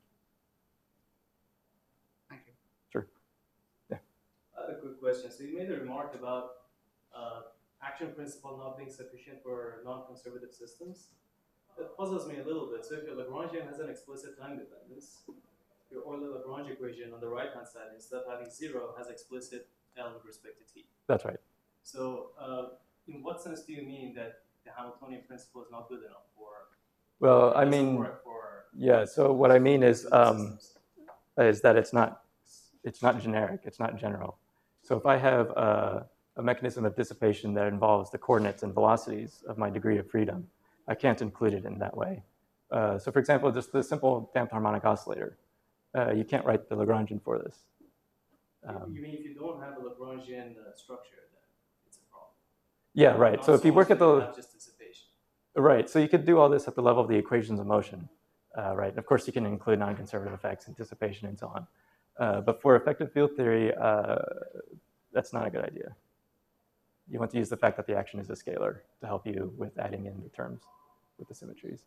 D: Thank you.
A: Sure. Yeah.
E: I have a quick question. So you made a remark about uh, action principle not being sufficient for non-conservative systems. That puzzles me a little bit. So if your Lagrangian has an explicit time dependence, your Euler-Lagrange equation on the right-hand side, instead of having zero, has explicit L with respect to t.
A: That's right.
E: So uh, in what sense do you mean that the Hamiltonian principle is not good enough for?
A: Well, I mean,
E: for
A: yeah. So what I mean is, um, is that it's not, it's not generic. It's not general. So if I have a, a mechanism of dissipation that involves the coordinates and velocities of my degree of freedom, I can't include it in that way. Uh, so for example, just the simple damped harmonic oscillator, uh, you can't write the Lagrangian for this. Um,
E: you mean if you don't have a Lagrangian uh, structure, then it's a problem?
A: Yeah, right.
E: Not
A: So if you work
E: much
A: at
E: that you
A: the
E: have just dissipation.
A: right, so you could do all this at the level of the equations of motion, uh, right? And of course, you can include non-conservative effects, anticipation, and so on. Uh, but for effective field theory, uh, that's not a good idea. You want to use the fact that the action is a scalar to help you with adding in the terms with the symmetries.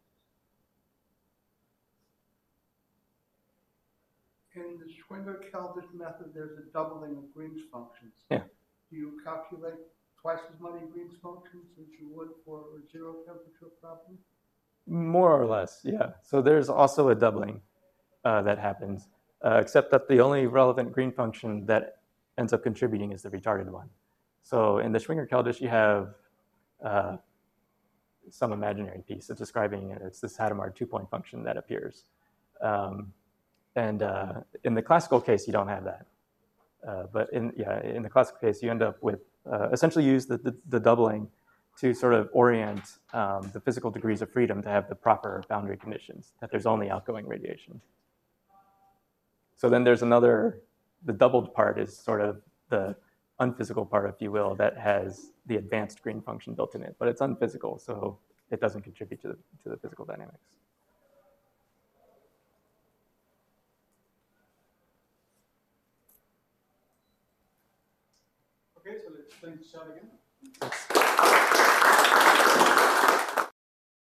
D: In the Schwinger-Keldysh method, there's a doubling of Green's functions.
A: Yeah.
D: Do you calculate twice as many Green's functions as you would for a zero temperature problem?
A: More or less, yeah. So there's also a doubling uh, that happens, uh, except that the only relevant Green function that ends up contributing is the retarded one. So in the Schwinger-Keldysh, you have uh, some imaginary piece of describing it. It's this Hadamard two-point function that appears. Um, and uh, in the classical case, you don't have that. Uh, but in, yeah, in the classical case, you end up with uh, essentially use the, the, the doubling to sort of orient um, the physical degrees of freedom to have the proper boundary conditions, that there's only outgoing radiation. So then there's another, the doubled part is sort of the unphysical part, if you will, that has the advanced Green function built in it, but it's unphysical, so it doesn't contribute to the, to the physical dynamics.
F: Okay, so let's thank Shad again.